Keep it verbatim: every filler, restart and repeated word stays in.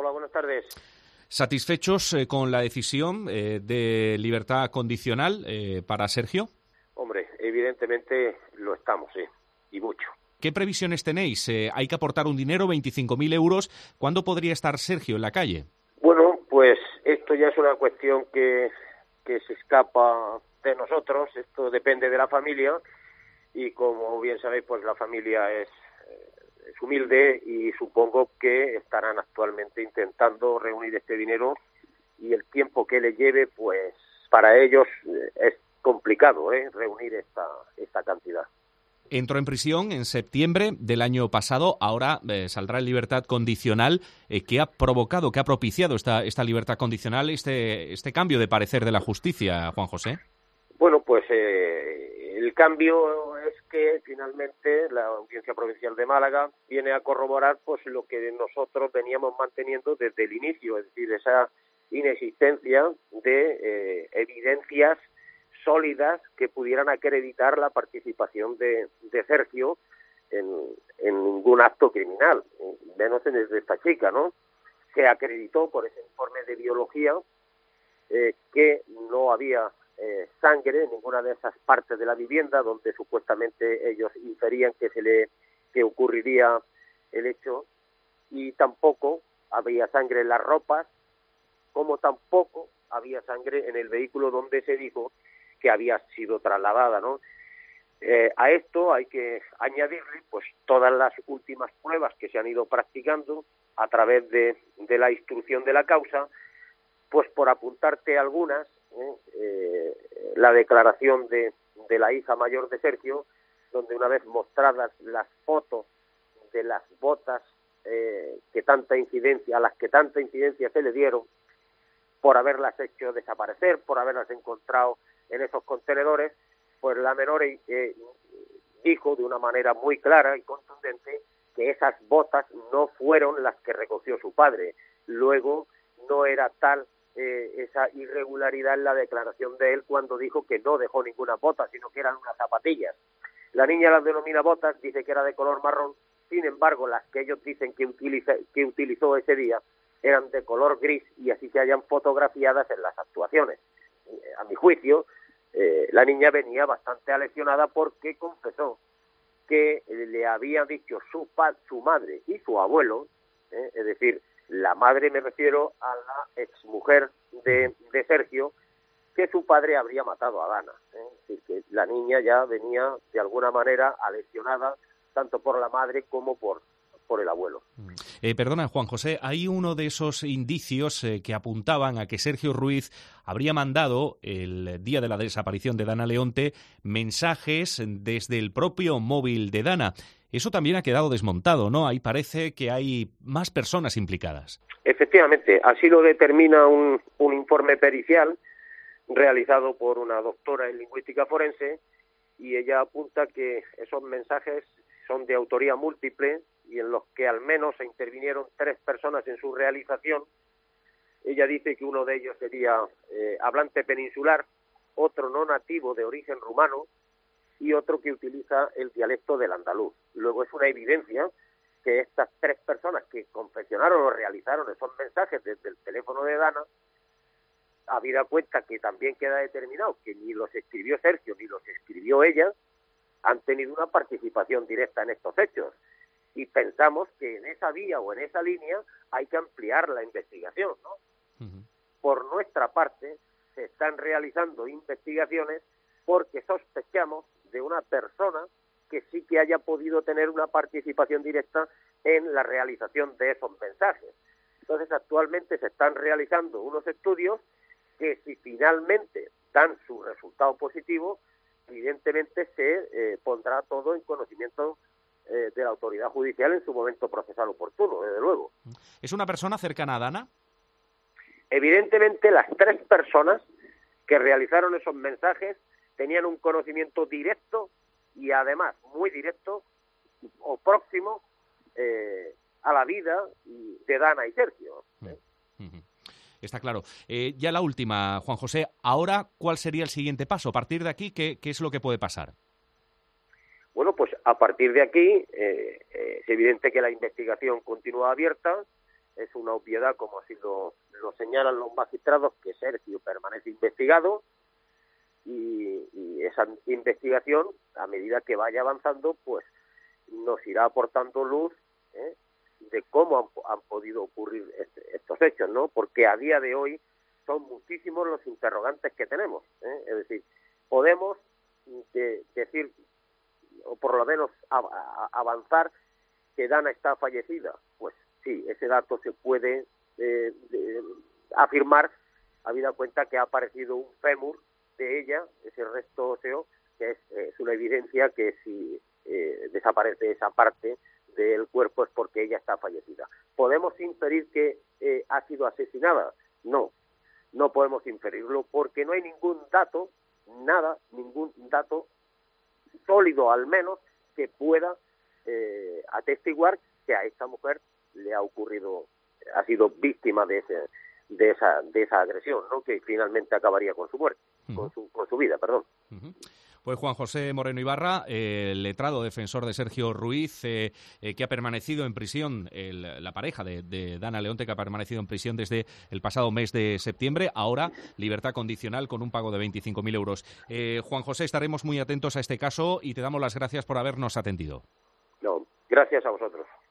Hola, buenas tardes. ¿Satisfechos eh, con la decisión eh, de libertad condicional eh, para Sergio? Hombre, evidentemente lo estamos, sí, y mucho. ¿Qué previsiones tenéis? Eh, hay que aportar un dinero, veinticinco mil euros. ¿Cuándo podría estar Sergio en la calle? Bueno, pues esto ya es una cuestión que, que se escapa de nosotros. Esto depende de la familia y, como bien sabéis, pues la familia es, es humilde y supongo que estarán actualmente intentando reunir este dinero, y el tiempo que le lleve, pues para ellos es complicado, ¿eh? reunir esta, esta cantidad. Entró en prisión en septiembre del año pasado, ahora eh, saldrá en libertad condicional. Eh, ¿Qué ha provocado, qué ha propiciado esta, esta libertad condicional, este, este cambio de parecer de la justicia, Juan José? Bueno, pues eh, el cambio es que finalmente la Audiencia Provincial de Málaga viene a corroborar pues lo que nosotros veníamos manteniendo desde el inicio, es decir, esa inexistencia de eh, evidencias sólidas que pudieran acreditar la participación de, de Sergio en, en ningún acto criminal, menos en el de esta chica, ¿no? Se acreditó por ese informe de biología eh, que no había eh, sangre en ninguna de esas partes de la vivienda donde supuestamente ellos inferían que se le que ocurriría el hecho, y tampoco había sangre en las ropas, como tampoco había sangre en el vehículo donde se dijo que había sido trasladada, ¿no? Eh, a esto hay que añadirle pues todas las últimas pruebas que se han ido practicando a través de, de la instrucción de la causa, pues por apuntarte algunas, ¿eh? Eh, la declaración de, de la hija mayor de Sergio, donde una vez mostradas las fotos de las botas eh, que tanta incidencia, a las que tanta incidencia se le dieron, por haberlas hecho desaparecer, por haberlas encontrado en esos contenedores, pues la menor eh, dijo de una manera muy clara y contundente que esas botas no fueron las que recogió su padre. Luego no era tal eh, esa irregularidad en la declaración de él cuando dijo que no dejó ninguna bota, sino que eran unas zapatillas. La niña las denomina botas, dice que era de color marrón, sin embargo las que ellos dicen que, utiliza, que utilizó ese día eran de color gris, y así se hayan fotografiadas en las actuaciones. A mi juicio, eh, la niña venía bastante aleccionada porque confesó que le había dicho su, pa su madre y su abuelo, eh, es decir, la madre, me refiero a la exmujer de, de Sergio, que su padre habría matado a Dana. ¿eh? Es decir, que la niña ya venía de alguna manera aleccionada tanto por la madre como por por el abuelo. Eh, perdona, Juan José, hay uno de esos indicios eh, que apuntaban a que Sergio Ruiz habría mandado, el día de la desaparición de Dana Leonte, mensajes desde el propio móvil de Dana. Eso también ha quedado desmontado, ¿no? Ahí parece que hay más personas implicadas. Efectivamente, así lo determina un, un informe pericial realizado por una doctora en lingüística forense, y ella apunta que esos mensajes son de autoría múltiple y en los que al menos se intervinieron tres personas en su realización. Ella dice que uno de ellos sería eh, hablante peninsular, otro no nativo de origen rumano y otro que utiliza el dialecto del andaluz. Luego es una evidencia que estas tres personas que confeccionaron o realizaron esos mensajes desde el teléfono de Dana, habida cuenta que también queda determinado que ni los escribió Sergio ni los escribió ella, han tenido una participación directa en estos hechos. Y pensamos que en esa vía o en esa línea hay que ampliar la investigación, ¿no? Uh-huh. Por nuestra parte, se están realizando investigaciones porque sospechamos de una persona que sí que haya podido tener una participación directa en la realización de esos mensajes. Entonces, actualmente se están realizando unos estudios que, si finalmente dan su resultado positivo, evidentemente se eh, pondrá todo en conocimiento eh, de la autoridad judicial en su momento procesal oportuno, desde luego. ¿Es una persona cercana a Dana? Evidentemente, las tres personas que realizaron esos mensajes tenían un conocimiento directo y además muy directo o próximo eh, a la vida de Dana y Sergio. ¿eh? Uh-huh. Está claro. Eh, ya la última, Juan José. Ahora, ¿cuál sería el siguiente paso? A partir de aquí, ¿qué, qué es lo que puede pasar? Bueno, pues a partir de aquí eh, eh, es evidente que la investigación continúa abierta, es una obviedad, como así lo, lo señalan los magistrados, que Sergio permanece investigado y, y esa investigación, a medida que vaya avanzando, pues nos irá aportando luz ¿eh? de cómo han, han podido ocurrir este, estos hechos, ¿no? Porque a día de hoy son muchísimos los interrogantes que tenemos, ¿eh? Es decir, podemos de, decir, o por lo menos a, a, avanzar, que Dana está fallecida. Pues sí, ese dato se puede eh, de, afirmar, habida cuenta que ha aparecido un fémur de ella, ese resto óseo, que es, eh, es una evidencia que si eh, desaparece esa parte del cuerpo es porque ella está fallecida. ¿Podemos inferir que eh, ha sido asesinada? No, no podemos inferirlo porque no hay ningún dato, nada, ningún dato sólido al menos que pueda eh, atestiguar que a esta mujer le ha ocurrido, ha sido víctima de ese, de esa, de esa agresión, ¿no? Que finalmente acabaría con su muerte, uh-huh. con su, con su vida, perdón. Uh-huh. Pues Juan José Moreno Ibarra, eh, letrado defensor de Sergio Ruiz, eh, eh, que ha permanecido en prisión, el, la pareja de, de Dana Leonte, que ha permanecido en prisión desde el pasado mes de septiembre, ahora libertad condicional con un pago de veinticinco mil euros. Eh, Juan José, estaremos muy atentos a este caso y te damos las gracias por habernos atendido. No, gracias a vosotros.